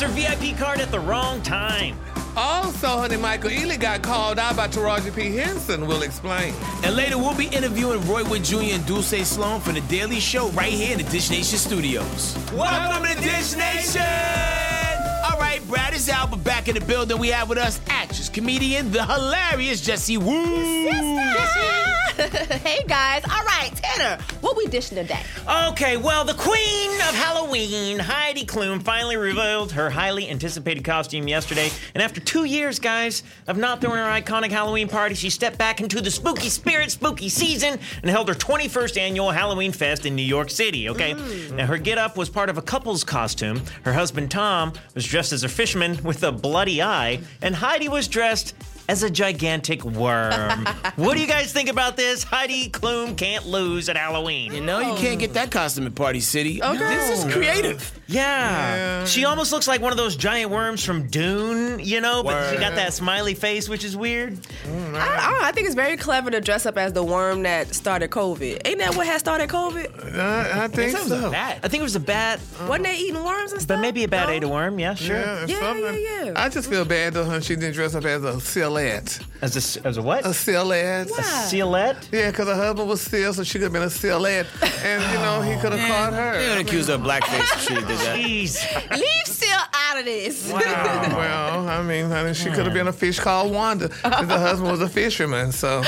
her VIP card at the wrong time. Also, honey, Michael Ealy got called out by Taraji P. Henson. We'll explain. And later, we'll be interviewing Roy Wood Jr. and Dulce Sloan from The Daily Show right here in the Dish Nation studios. Welcome to Dish Nation! All right, Brad is out, but back in the building, we have with us actress, comedian, the hilarious Jessie Woo. Hey, guys. All right, Tanner, what we dishing today? Okay, well, the queen of Halloween, Heidi Klum, finally revealed her highly anticipated costume yesterday. And after 2 years, guys, of not throwing her iconic Halloween party, she stepped back into the spooky spirit, spooky season, and held her 21st annual Halloween Fest in New York City, okay? Now, her get-up was part of a couple's costume. Her husband, Tom, was dressed as a fisherman with a bloody eye, and Heidi was dressed as a gigantic worm. What do you guys think about this? Heidi Klum can't lose at Halloween. You know, you can't get that costume at Party City. Okay. This is creative. Yeah. She almost looks like one of those giant worms from Dune, you know, but she got that smiley face, which is weird. I think it's very clever to dress up as the worm that started COVID. Ain't that what had started COVID? I think so. I think it was a bat, Wasn't they eating worms and stuff? but maybe a bat No? ate a worm, yeah, sure. Yeah. I just feel bad though, huh? She didn't dress up as a sealette. As a what? A sealette. Why? Sealette? Yeah, because her husband was seal, so she could have been a sealette. And, you know, he could have caught her. They don't accuse her of blackface if she did that. Jeez. Leave Seal out of this. Well, I mean, honey, she could have been a fish called Wanda. Because her husband was a fisherman, so.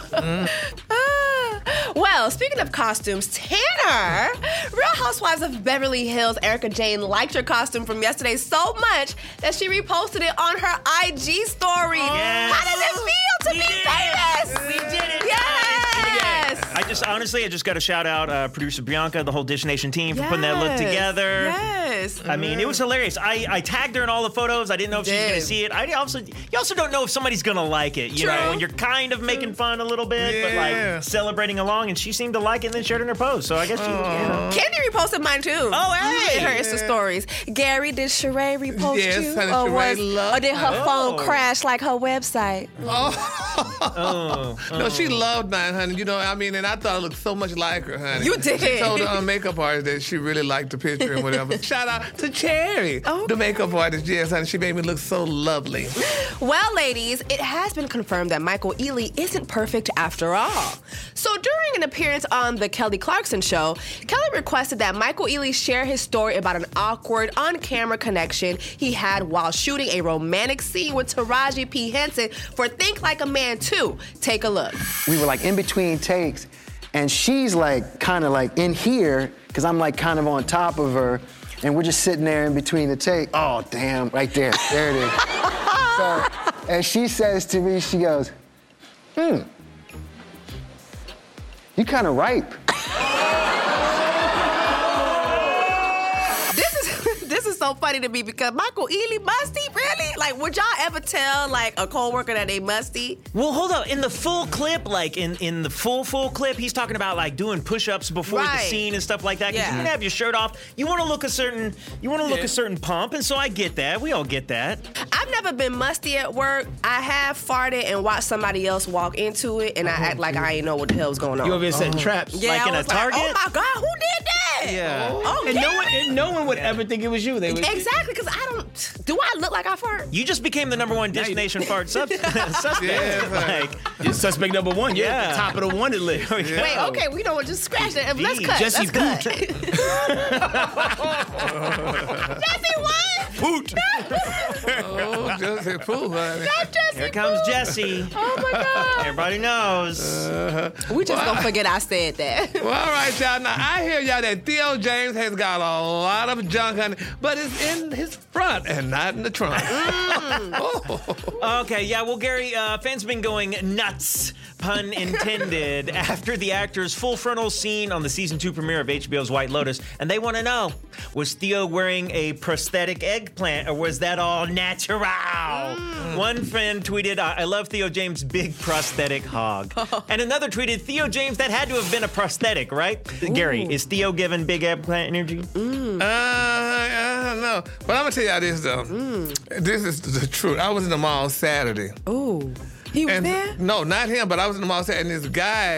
Well, speaking of costumes, Tanner, Real Housewives of Beverly Hills, Erica Jane liked your costume from yesterday so much that she reposted it on her IG story. Yes. How does it feel to be famous? We did it, Yes. I just got to shout out producer Bianca, the whole Dish Nation team for putting that look together. Yes. I mean, it was hilarious. I tagged her in all the photos. I didn't know if she was going to see it. You also don't know if somebody's going to like it, you know, and you're kind of making fun a little bit, but like celebrating along, and she seemed to like it and then shared it in her post. So I guess she, you know. Candy reposted mine too. Oh, hey. In her Insta stories. Gary, did Sheree repost Yes, you? honey, Or, Sheree loved or did her phone crash like her website? No, she loved mine, honey. You know, I mean, and I thought it looked so much like her, honey. You did. She told the makeup artist that she really liked the picture and whatever. Shout out to Cherry, the makeup artist. Yes, honey, she made me look so lovely. Well, ladies, it has been confirmed that Michael Ealy isn't perfect after all. So during an appearance on The Kelly Clarkson Show, Kelly requested that Michael Ealy share his story about an awkward on-camera connection he had while shooting a romantic scene with Taraji P. Henson for Think Like a Man 2. Take a look. We were like in between takes, and she's like kind of like in here, because I'm like kind of on top of her, and we're just sitting there in between the take. Oh, damn, right there. There it is. So, and she says to me, she goes, you kind of ripe. This is so funny to me because Michael Ealy musty, really? Like, would y'all ever tell like a coworker that they musty? Well, hold up. In the full clip, like in the full clip, he's talking about like doing push-ups before the scene and stuff like that. Because you can have your shirt off. You want to look a certain pump, and so I get that. We all get that. I've never been musty at work. I have farted and watched somebody else walk into it, and I act like I ain't know what the hell was going on. You over here setting traps. Yeah, like in I a was like, Target? oh my God, who did that? Yeah. Oh, And no one would ever think it was you. They would. Exactly, because do I look like I fart? You just became the #1 Dish Nation fart suspect. You're suspect number one. You're at the top of the wanted list. Wait, okay, we don't just scratch that. Let's cut. Jesse Let's cut. Jesse, what? Poot. Oh, Jesse Pooh, honey. Not Jesse. Here comes Jesse. Oh my God. Everybody knows. We just gonna forget I said that. Well, all right, y'all. Now, I hear y'all that Theo James has got a lot of junk, honey, but it's in his front and not in the trunk. Okay, yeah, well, Gary, fans have been going nuts, pun intended, after the actor's full frontal scene on the season 2 premiere of HBO's White Lotus, and they want to know, was Theo wearing a prosthetic eggplant, or was that all natural? One friend tweeted, I love Theo James' big prosthetic hog. And another tweeted, Theo James, that had to have been a prosthetic, right? Gary, is Theo giving big eggplant energy? I don't know. But I'm going to tell y'all this, though. This is the truth. I was in the mall Saturday. Ooh. He was there? No, not him, but I was in the mall Saturday, and this guy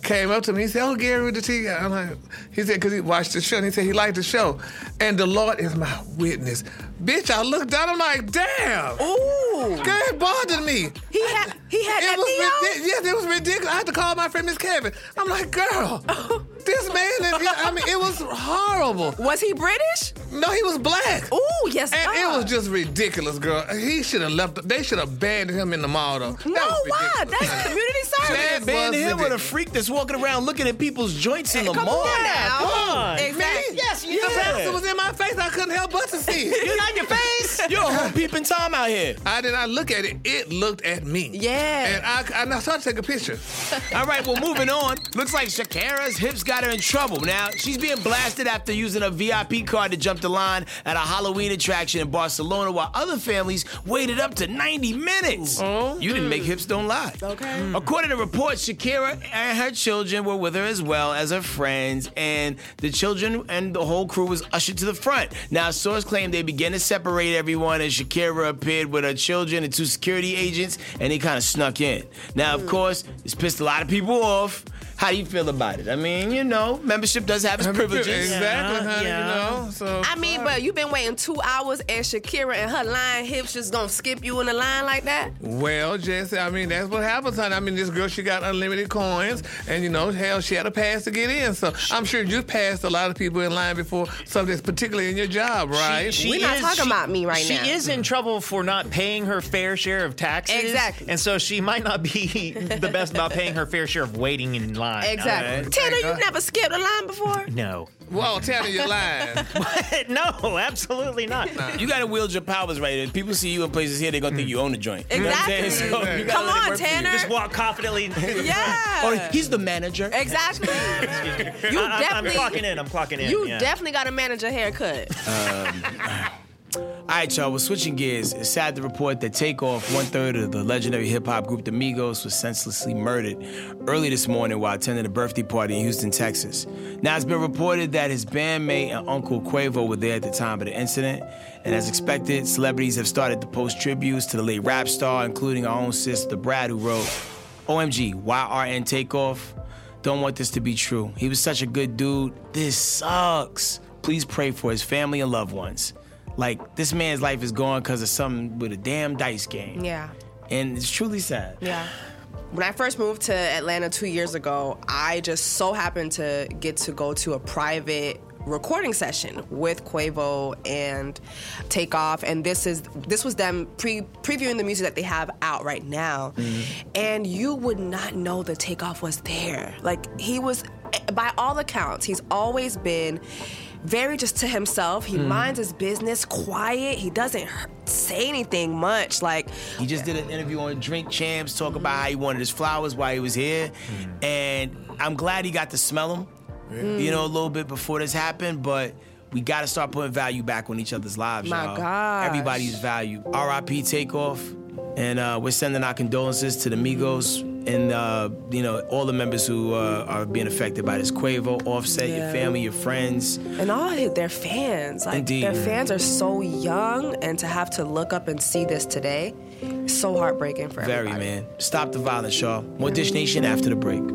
came up to me. He said, "Oh, Gary with the T." I'm like, he said, because he watched the show, and he said he liked the show. And the Lord is my witness. Bitch, I looked down, I'm like, damn. Ooh. Girl, it bothered me. He had that Theo? Yes, it was ridiculous. I had to call my friend Miss Kevin. I'm like, girl, this man, I mean, it was horrible. Was he British? No, he was black. Ooh, yes, And God. it was just ridiculous, girl. He should have left. They should have banned him in the mall, though. No, why? That's community service. That Banned was him with a ridiculous. freak that's walking around looking at people's joints in the Come mall. on now. Come on. Exactly. Yes, you The did. pastor was in my face. I couldn't help but to see it. You got your face. You're a whole peeping Tom out here. I did not look at it. It looked at me. Yeah. And I started to take a picture. All right, well, moving on. Looks like Shakira's hips got her in trouble. Now, she's being blasted after using a VIP card to jump the line at a Halloween attraction in Barcelona while other families waited up to 90 minutes. You didn't make hips don't lie. Okay. According to reports, Shakira and her children were with her as well as her friends, and the children and the whole crew was ushered to the front. Now, sources claim they began to separate everyone, and Shakira appeared with her children and 2 security agents, and they kind of snuck in. Now, of course, this pissed a lot of people off. How do you feel about it? I mean, you know, membership does have its privileges. Exactly, honey, yeah. you know. So I mean, but you've been waiting 2 hours and Shakira and her line hips just gonna skip you in the line like that? well, Jesse, I mean, that's what happens, honey. I mean, this girl, she got unlimited coins, and, you know, hell, she had a pass to get in. So I'm sure you passed a lot of people in line before, something that's particularly in your job, right? We're not talking about me right now. She is in trouble for not paying her fair share of taxes. Exactly. And so she might not be the best about paying her fair share of waiting in line. Exactly. Alright. Tanner, you never skipped a line before? No. Whoa, Tanner, you're lying. No, absolutely not. You gotta wield your powers right. If people see you in places here, they're gonna think you own the joint. You know what I'm saying? Exactly. So you gotta Come let it on, work for you. Tanner. Just walk confidently. Yeah. Oh, he's the manager. Exactly. You I'm definitely. clocking in. I'm clocking in. You yeah. definitely got to manage a haircut. All right, y'all, we're switching gears. It's sad to report that Takeoff, 1/3 of the legendary hip-hop group The Migos, was senselessly murdered early this morning while attending a birthday party in Houston, Texas. Now, it's been reported that his bandmate and uncle Quavo were there at the time of the incident. And as expected, celebrities have started to post tributes to the late rap star, including our own sister Brad, who wrote, "OMG, YRN Takeoff. Don't want this to be true. He was such a good dude. This sucks. Please pray for his family and loved ones." Like, this man's life is gone because of something with a damn dice game. Yeah. And it's truly sad. Yeah. When I first moved to Atlanta 2 years ago, I just so happened to get to go to a private recording session with Quavo and Takeoff, and this was them previewing the music that they have out right now. And you would not know that Takeoff was there. Like, he was, by all accounts, he's always been very just to himself. He minds his business, quiet. He doesn't say anything much. Like, He just did an interview on Drink Champs, talk about how he wanted his flowers while he was here. And I'm glad he got to smell them, you know, a little bit before this happened, but we got to start putting value back on each other's lives, My y'all. gosh. Everybody's value. R.I.P. Takeoff. And we're sending our condolences to the Migos and, you know, all the members who are being affected by this. Quavo, Offset, your Yeah. family, your friends. and all their fans, like, Indeed. their fans are so young, and to have to look up and see this today, is so heartbreaking for Very, everybody. man. Stop the violence, y'all. More Dish Nation after the break.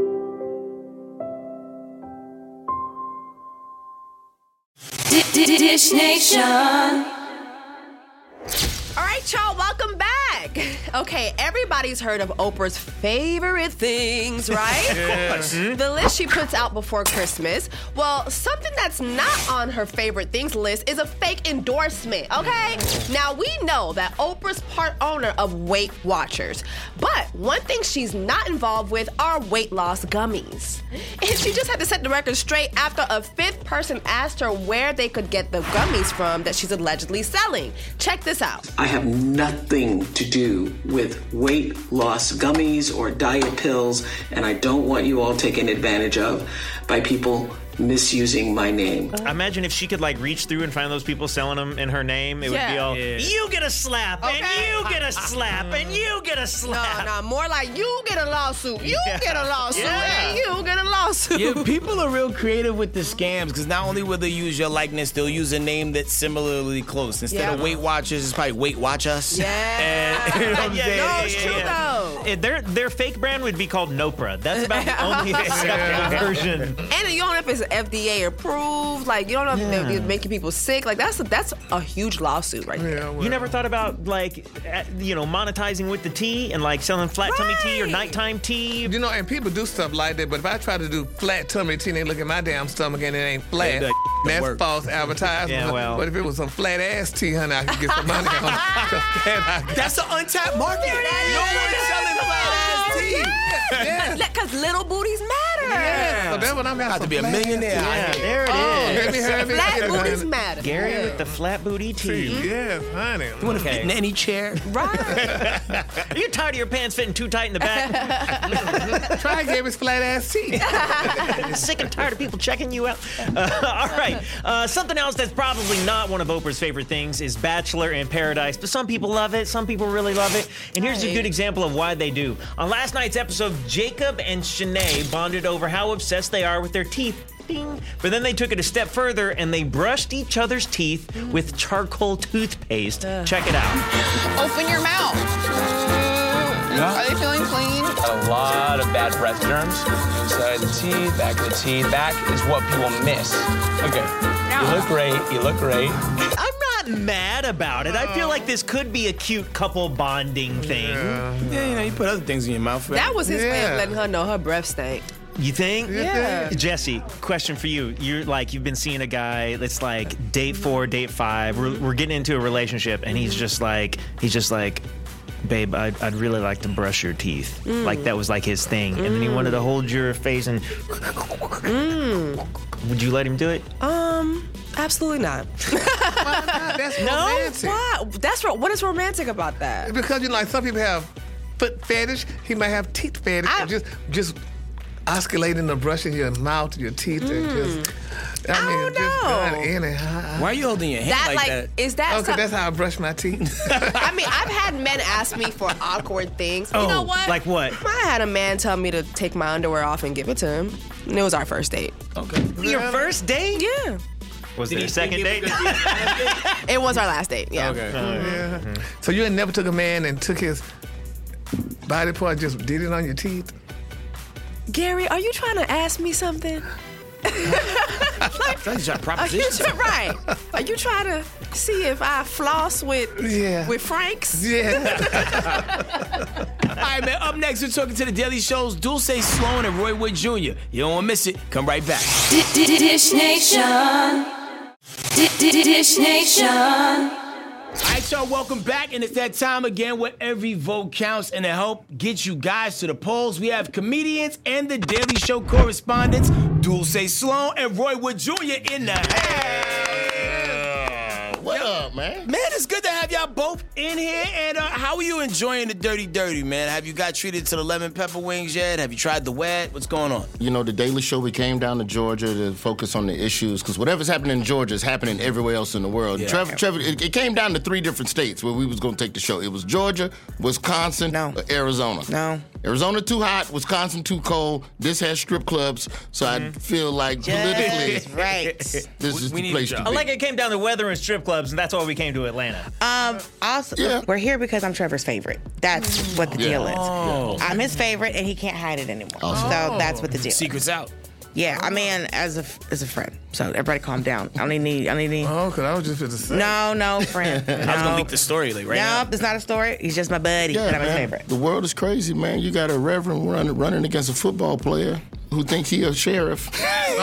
Dish Nation. All right, y'all, welcome back. Okay, everybody's heard of Oprah's favorite things, right? Of course. The list she puts out before Christmas. Well, something that's not on her favorite things list is a fake endorsement, okay? Now, we know that Oprah's part owner of Weight Watchers, but one thing she's not involved with are weight loss gummies. And she just had to set the record straight after a 5th person asked her where they could get the gummies from that she's allegedly selling. Check this out. I have nothing to do with weight loss gummies or diet pills, and I don't want you all taken advantage of by people misusing my name. Imagine if she could like reach through and find those people selling them in her name. It would be Yeah. all, you get a slap, and Okay. you get a slap, and you get a slap. No, more like you get a lawsuit, you Yeah. get a lawsuit, Yeah. and you get a lawsuit. Yeah, people are real creative with the scams because not only will they use your likeness, they'll use a name that's similarly close. Instead Yeah. of Weight Watchers, it's probably Weight Watch Us. Yeah. And, you know what I'm Yeah, saying? No, it's true though. their fake brand would be called Nopra. That's about the only accepted version. And you don't know if it's FDA approved. Like, you don't know if they're making people sick. Like, that's a huge lawsuit right there. Yeah, well, You never thought about, like, monetizing with the tea and, like, selling flat tummy tea or nighttime tea? You know, and people do stuff like that, but if I try to do flat tummy tea, they look at my damn stomach and it ain't flat. That's work. false advertising. Yeah, well. But if it was some flat ass tea, honey, I could get some money on it. That's an untapped market. No one's selling flat ass tea. Because little booties matter. Yeah, so that's what I'm Got to be a millionaire. Yeah, there it Let is. me have Flat it. booties matter. Gary with the flat booty tea. Yes, honey. You want to fit in any chair? Right. Are you tired of your pants fitting too tight in the back? Try Gary's flat ass tea. Sick and tired of people checking you out. All right. Something else that's probably not one of Oprah's favorite things is Bachelor in Paradise. But some people love it. Some people really love it. And here's a good example of why they do. On last night's episode, Jacob and Shanae bonded over how obsessed they are with their teeth. Ding. But then they took it a step further and they brushed each other's teeth with charcoal toothpaste. Check it out. Open your mouth. Are they feeling clean? A lot of bad breath germs. Side of the teeth, back of the teeth. Back is what people miss. Okay. You look great. You look great. I'm not mad about it. I feel like this could be a cute couple bonding thing. Yeah, you put other things in your mouth. Right? That was his way of letting her know her breath stank. You think? Yeah. Jesse, question for you. You've been seeing a guy that's like date 4, date 5. We're getting into a relationship, and he's just like, babe, I'd really like to brush your teeth. Like that was like his thing. And then he wanted to hold your face and would you let him do it? Absolutely not. That's romantic. Why? What is romantic about that? Because, like, some people have foot fetish. He might have teeth fetish. And just oscillating the brushing your mouth, your teeth, and just... I don't know. Anyhow. Why are you holding your hand like that? Is that Okay, that's how I brush my teeth. I mean, I've had men ask me for awkward things. You know what? Like what? I had a man tell me to take my underwear off and give it to him. And it was our first date. Okay. Your first date? Yeah. Was there a second date? It was our last date, yeah. Okay. Yeah. So you ain't never took a man and took his body part, just did it on your teeth? Gary, are you trying to ask me something? That's your proposition. Right. Are you trying to see if I floss with Frank's? Yeah. All right, man. Up next, we're talking to the Daily Show's Dulce Sloan and Roy Wood Jr. You don't want to miss it. Come right back. Dish Nation. Dish Nation. All right, y'all, welcome back. And it's that time again where every vote counts. And to help get you guys to the polls, we have comedians and the Daily Show correspondents, Dulce Sloan and Roy Wood Jr. in the house. What up, man? Man, it's good to have y'all both in here. And how are you enjoying the Dirty Dirty, man? Have you got treated to the lemon pepper wings yet? Have you tried the wet? What's going on? You know, the Daily Show, we came down to Georgia to focus on the issues, because whatever's happening in Georgia is happening everywhere else in the world. Yeah. Trevor, it came down to 3 different states where we was going to take the show. It was Georgia, Wisconsin, Arizona. No. Arizona too hot, Wisconsin too cold. This has strip clubs, so I feel like politically, Right. this is the place to I be. like it came down to weather and strip clubs, and that's why we came to Atlanta. Also, Yeah. we're here because I'm Trevor's favorite. That's what the deal is. Oh. I'm his favorite, and he can't hide it anymore. Awesome. So that's what the deal is. Secret's out. Yeah, I mean, as a friend. So everybody calm down. I don't need any. Oh, because I was just going to say. No, friend. I was going to leak the story like right now. No, it's not a story. He's just my buddy, Yeah, and I'm his man. favorite. The world is crazy, man. You got a reverend running against a football player who thinks he a sheriff.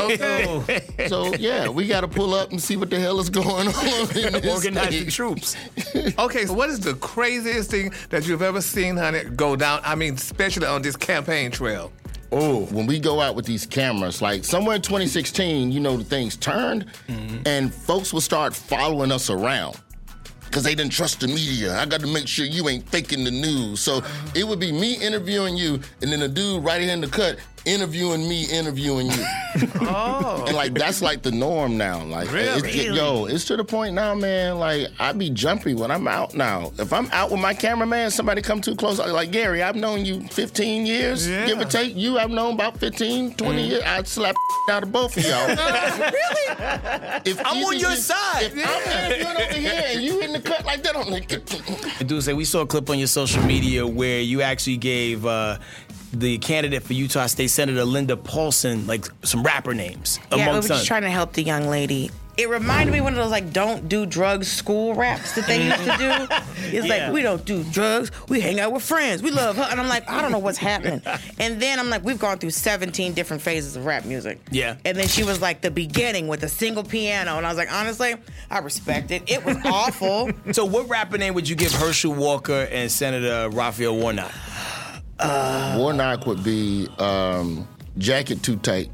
So, yeah, we got to pull up and see what the hell is going on in this Organize the state. troops. Okay, so what is the craziest thing that you've ever seen, honey, go down? I mean, especially on this campaign trail. Oh, when we go out with these cameras, like somewhere in 2016, you know, the things turned, and folks will start following us around because they didn't trust the media. I got to make sure you ain't faking the news. So it would be me interviewing you, and then a dude right here in the cut interviewing me, interviewing you. Oh. And like that's like the norm now. Like Really? it's to the point now, man. Like I be jumpy when I'm out now. If I'm out with my cameraman, somebody come too close. Like Gary, I've known you 15 years, give or take. You I've known about 15, 20 years. I'd slap out of both of y'all. Really? If I'm on your side. If I'm interviewing over here and you in the cut like that, I'm like. Dude, say we saw a clip on your social media where you actually gave the candidate for Utah State Senator Linda Paulson like some rapper names. Yeah, we were amongst just others. trying to help the young lady. It reminded me of one of those like don't do drugs school raps that they used to do. It's like we don't do drugs, we hang out with friends, we love her, and I'm like I don't know what's happening. And then I'm like we've gone through 17 different phases of rap music. Yeah. And then she was like the beginning with a single piano, and I was like honestly I respect it. It was awful. So what rapper name would you give Herschel Walker and Senator Raphael Warnock? Warnock would be jacket too tight.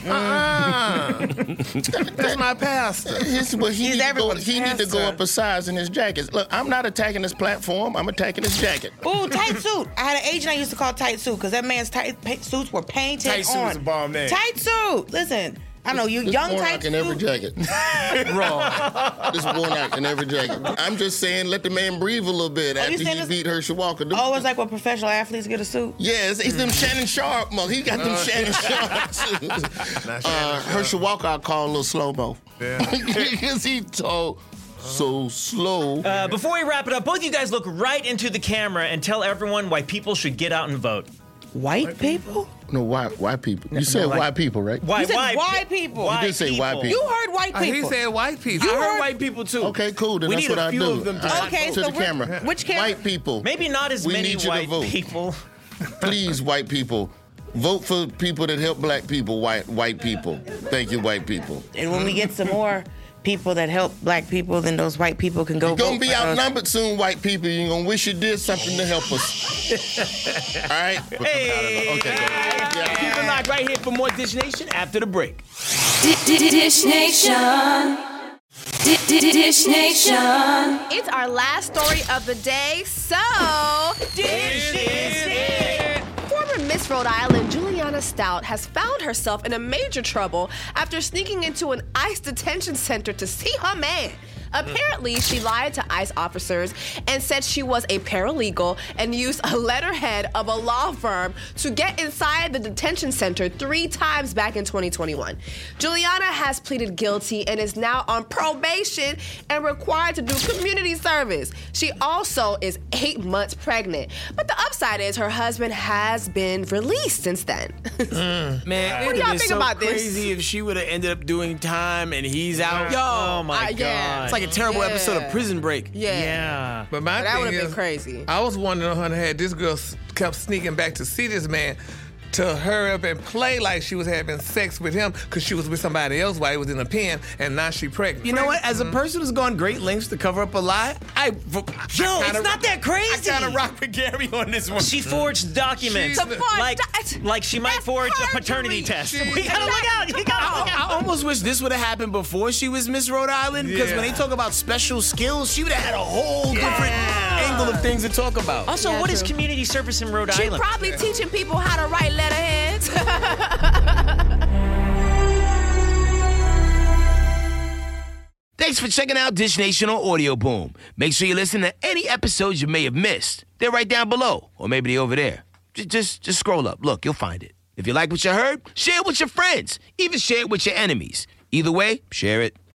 That's my pastor. He everyone's need to go pastor. up a size in his jacket. Look, I'm not attacking his platform. I'm attacking his jacket. Ooh, tight suit. I had an agent I used to call tight suit because that man's tight suits were painted Tight suit on. is a bomb name. Tight suit. Listen, I know you This young Warnock tight in every suit. jacket. Raw. This Warnock in every jacket. I'm just saying, let the man breathe a little bit you after saying he this- beat Herschel Walker. Oh, it's like when professional athletes get a suit? Yes, he's them Shannon Sharp, mug. He got them Shannon Sharp suits. Herschel Walker, I call a little slow-mo. Because he told so slow. Before we wrap it up, both of you guys look right into the camera and tell everyone why people should get out and vote. White people? No, white people. You said like- white people, right? Why? You said why? white people. You did say white people. You heard white He people. said white people. I heard white people too. Okay, cool. Then We that's need what a I few do. of them to All right, Okay, to so the which- camera. which camera? White people. Maybe not as We many need you to white vote. people. Please, white people, vote for people that help black people. White people. Thank you, white people. And when we get some more people that help black people, then those white people can go You're vote gonna be for us. outnumbered soon, white people. You're gonna wish you did something to help us. All right? Hey, Okay, go. Keep it locked right here for more Dish Nation after the break. Dish Nation. Dish Nation. It's our last story of the day, so Dish is it. former Miss Rhode Island Juliana Stout has found herself in a major trouble after sneaking into an ICE detention center to see her man. Apparently, she lied to ICE officers and said she was a paralegal and used a letterhead of a law firm to get inside the detention center 3 times back in 2021. Juliana has pleaded guilty and is now on probation and required to do community service. She also is 8 months pregnant. But the upside is her husband has been released since then. Man, What do y'all think about this? crazy if she would have ended up doing time and he's out. Yo, Oh my God. yeah. it's like a terrible episode of Prison Break. Yeah. But my That thing would've been is, crazy. I was wondering how had this girl kept sneaking back to see this man to hurry up and play like she was having sex with him because she was with somebody else while he was in the pen, and now she pregnant. You know what? As a person who's gone great lengths to cover up a lie, It's not that crazy. I kind of rock with Gary on this one. She forged documents She's- like she might That's forge a perjury. paternity test. She's- We gotta look out. You gotta look out. I almost wish this would have happened before she was Miss Rhode Island, because when they talk about special skills, she would have had a whole different angle of things to talk about. Also, Yeah, what is true. community service in Rhode She Island? probably teaching people how to write letterheads. Thanks for checking out Dish Nation on Audio Boom. Make sure you listen to any episodes you may have missed. They're right down below, or maybe they're over there. Just scroll up. Look, you'll find it. If you like what you heard, share it with your friends. Even share it with your enemies. Either way, share it.